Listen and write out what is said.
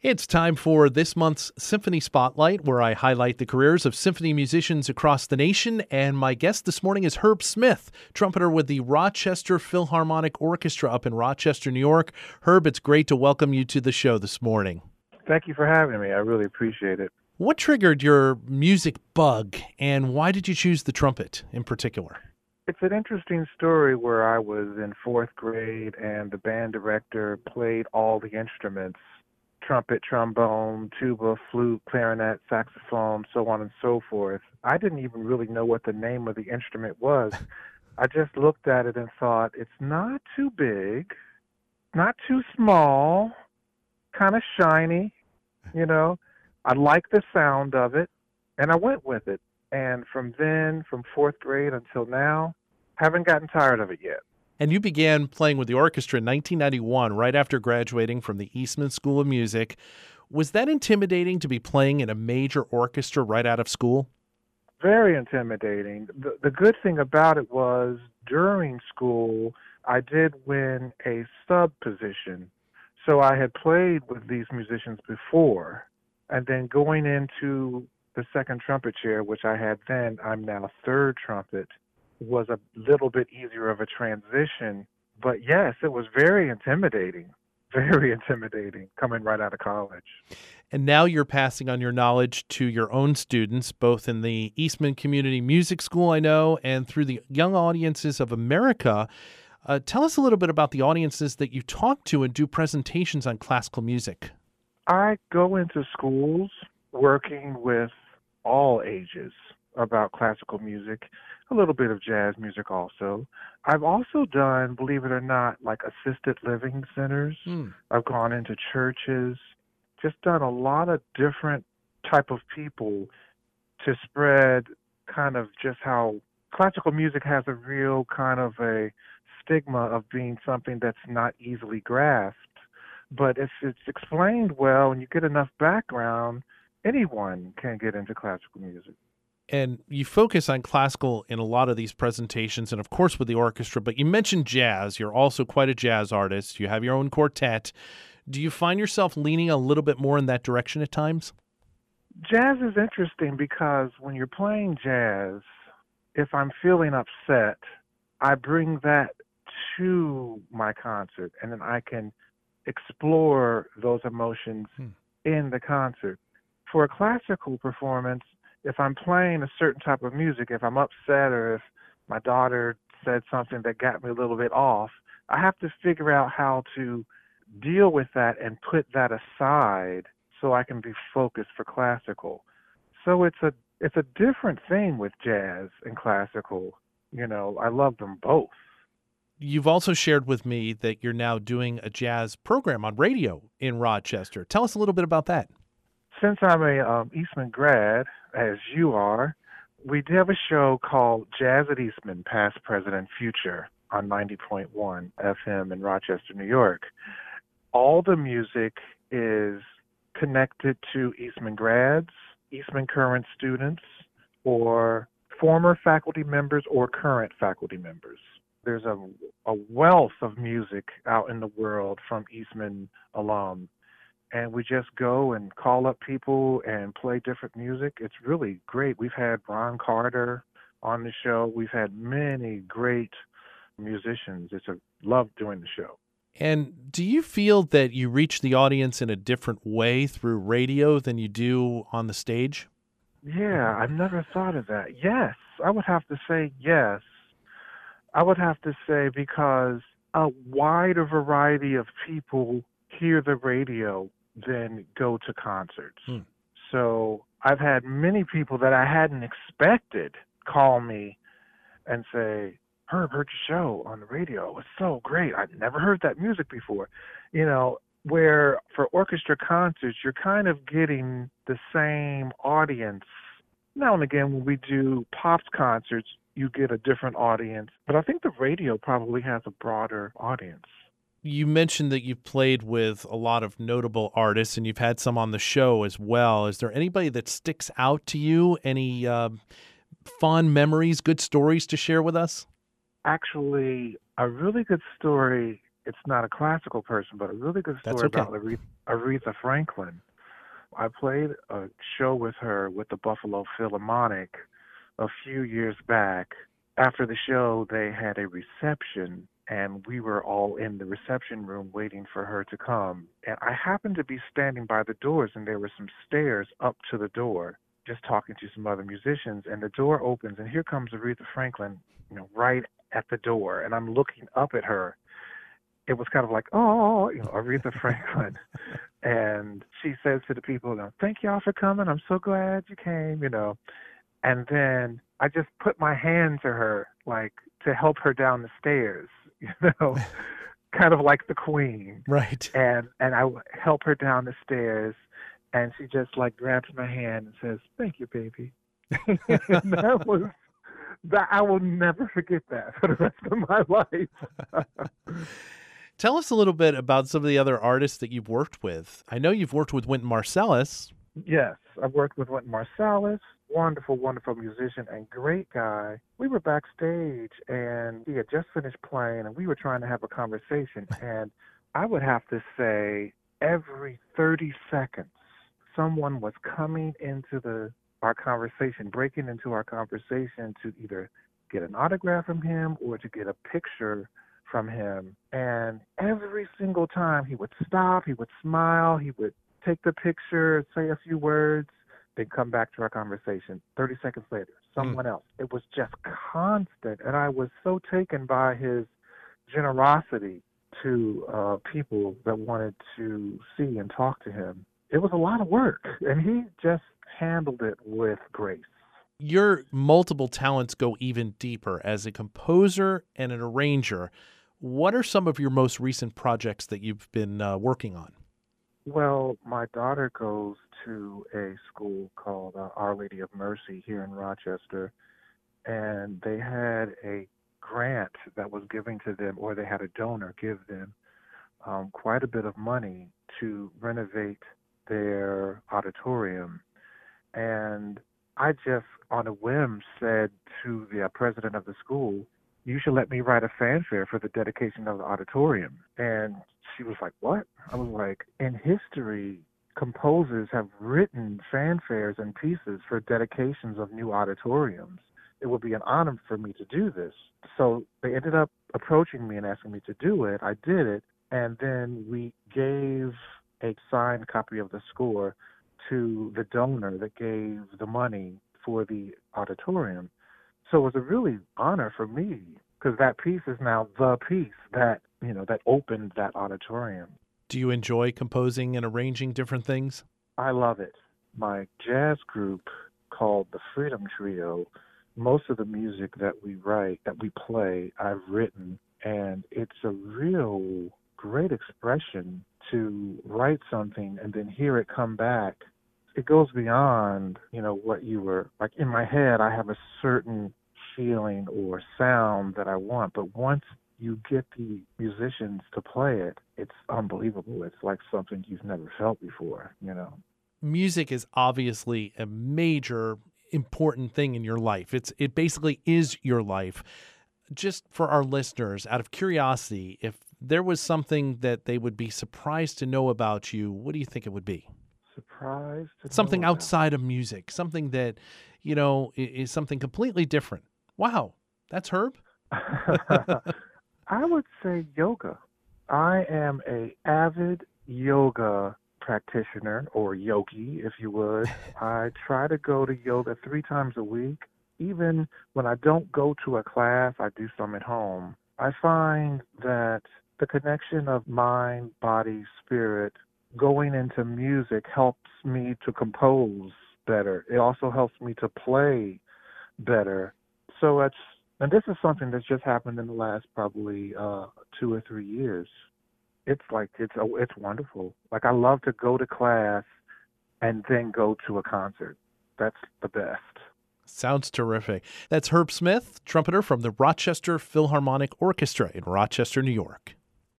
It's time for this month's Symphony Spotlight, where I highlight the careers of symphony musicians across the nation. And my guest this morning is Herb Smith, trumpeter with the Rochester Philharmonic Orchestra up in Rochester, New York. Herb, it's great to welcome you to the show this morning. Thank you for having me. I really appreciate it. What triggered your music bug, and why did you choose the trumpet in particular? It's an interesting story where I was in fourth grade and the band director played all the instruments: trumpet, trombone, tuba, flute, clarinet, saxophone, so on and so forth. I didn't even really know what the name of the instrument was. I just looked at it and thought, it's not too big, not too small, kind of shiny, I like the sound of it, and I went with it. And from fourth grade until now, haven't gotten tired of it yet. And you began playing with the orchestra in 1991, right after graduating from the Eastman School of Music. Was that intimidating to be playing in a major orchestra right out of school? Very intimidating. The good thing about it was during school, I did win a sub position. So I had played with these musicians before. And then going into the second trumpet chair, which I had then, I'm now third trumpet, was a little bit easier of a transition. But yes, it was very intimidating coming right out of college. And now you're passing on your knowledge to your own students, both in the Eastman Community Music School, I know, and through the Young Audiences of America. Tell us a little bit about the audiences that you talk to and do presentations on classical music. I go into schools working with all ages about classical music, a little bit of jazz music also. I've also done, believe it or not, like assisted living centers. I've gone into churches, just done a lot of different type of people to spread kind of just how classical music has a real kind of a stigma of being something that's not easily grasped. But if it's explained well and you get enough background, anyone can get into classical music. And you focus on classical in a lot of these presentations and, of course, with the orchestra. But you mentioned jazz. You're also quite a jazz artist. You have your own quartet. Do you find yourself leaning a little bit more in that direction at times? Jazz is interesting because when you're playing jazz, if I'm feeling upset, I bring that to my concert, and then I can explore those emotions in the concert. For a classical performance, if I'm playing a certain type of music, if I'm upset or if my daughter said something that got me a little bit off, I have to figure out how to deal with that and put that aside so I can be focused for classical. So it's a different thing with jazz and classical. I love them both. You've also shared with me that you're now doing a jazz program on radio in Rochester. Tell us a little bit about that. Since I'm a Eastman grad, as you are, we did have a show called Jazz at Eastman, Past, Present, and Future on 90.1 FM in Rochester, New York. All the music is connected to Eastman grads, Eastman current students, or former faculty members or current faculty members. There's a wealth of music out in the world from Eastman alum, and we just go and call up people and play different music. It's really great. We've had Ron Carter on the show. We've had many great musicians. Love doing the show. And do you feel that you reach the audience in a different way through radio than you do on the stage? Yeah, I've never thought of that. Yes, I would have to say yes. I would have to say because a wider variety of people hear the radio than go to concerts. So I've had many people that I hadn't expected call me and say, Herb, heard your show on the radio. It was so great. I'd never heard that music before. Where for orchestra concerts, you're kind of getting the same audience. Now and again, when we do Pops concerts, you get a different audience. But I think the radio probably has a broader audience. You mentioned that you've played with a lot of notable artists and you've had some on the show as well. Is there anybody that sticks out to you? Any fond memories, good stories to share with us? Actually, a really good story it's not a classical person, but a really good That's story okay. about Aretha Franklin. I played a show with her with the Buffalo Philharmonic a few years back. After the show, they had a reception, and we were all in the reception room waiting for her to come. And I happened to be standing by the doors, and there were some stairs up to the door, just talking to some other musicians. And the door opens, and here comes Aretha Franklin, right at the door. And I'm looking up at her. It was kind of like, oh, Aretha Franklin. And she says to the people, thank y'all for coming. I'm so glad you came. And then I just put my hand to her, like, to help her down the stairs, kind of like the queen. Right. And I help her down the stairs, and she just, like, grabs my hand and says, thank you, baby. And that I will never forget that for the rest of my life. Tell us a little bit about some of the other artists that you've worked with. I know you've worked with Wynton Marsalis. Yes, I've worked with Wynton Marsalis, wonderful, wonderful musician and great guy. We were backstage, and he had just finished playing, and we were trying to have a conversation. And I would have to say every 30 seconds, someone was coming into our conversation, breaking into our conversation to either get an autograph from him or to get a picture from him. And every single time he would stop, he would smile, he would take the picture, say a few words, then come back to our conversation. 30 seconds later, someone else. It was just constant. And I was so taken by his generosity to people that wanted to see and talk to him. It was a lot of work, and he just handled it with grace. Your multiple talents go even deeper. As a composer and an arranger, what are some of your most recent projects that you've been working on? Well, my daughter goes to a school called Our Lady of Mercy here in Rochester, and they had a grant that was given to them, or they had a donor give them quite a bit of money to renovate their auditorium. And I just, on a whim, said to the president of the school, you should let me write a fanfare for the dedication of the auditorium. And she was like, what? I was like, in history, composers have written fanfares and pieces for dedications of new auditoriums. It would be an honor for me to do this. So they ended up approaching me and asking me to do it. I did it. And then we gave a signed copy of the score to the donor that gave the money for the auditorium. So it was a really honor for me, because that piece is now the piece that, that opened that auditorium. Do you enjoy composing and arranging different things? I love it. My jazz group called the Freedom Trio, most of the music that we write, that we play, I've written, and it's a real great expression to write something and then hear it come back. It goes beyond, what you were, like in my head, I have a certain feeling or sound that I want, but once you get the musicians to play it, it's unbelievable. It's like something you've never felt before, Music is obviously a major, important thing in your life. It basically is your life. Just for our listeners, out of curiosity, if there was something that they would be surprised to know about you, what do you think it would be? Surprised to Something know outside of music, something that, is something completely different. Wow, that's Herb? I would say yoga. I am a avid yoga practitioner, or yogi, if you would. I try to go to yoga 3 times a week. Even when I don't go to a class, I do some at home. I find that the connection of mind, body, spirit, going into music helps me to compose better. It also helps me to play better. So and this is something that's just happened in the last probably 2 or 3 years. It's wonderful. Like, I love to go to class and then go to a concert. That's the best. Sounds terrific. That's Herb Smith, trumpeter from the Rochester Philharmonic Orchestra in Rochester, New York.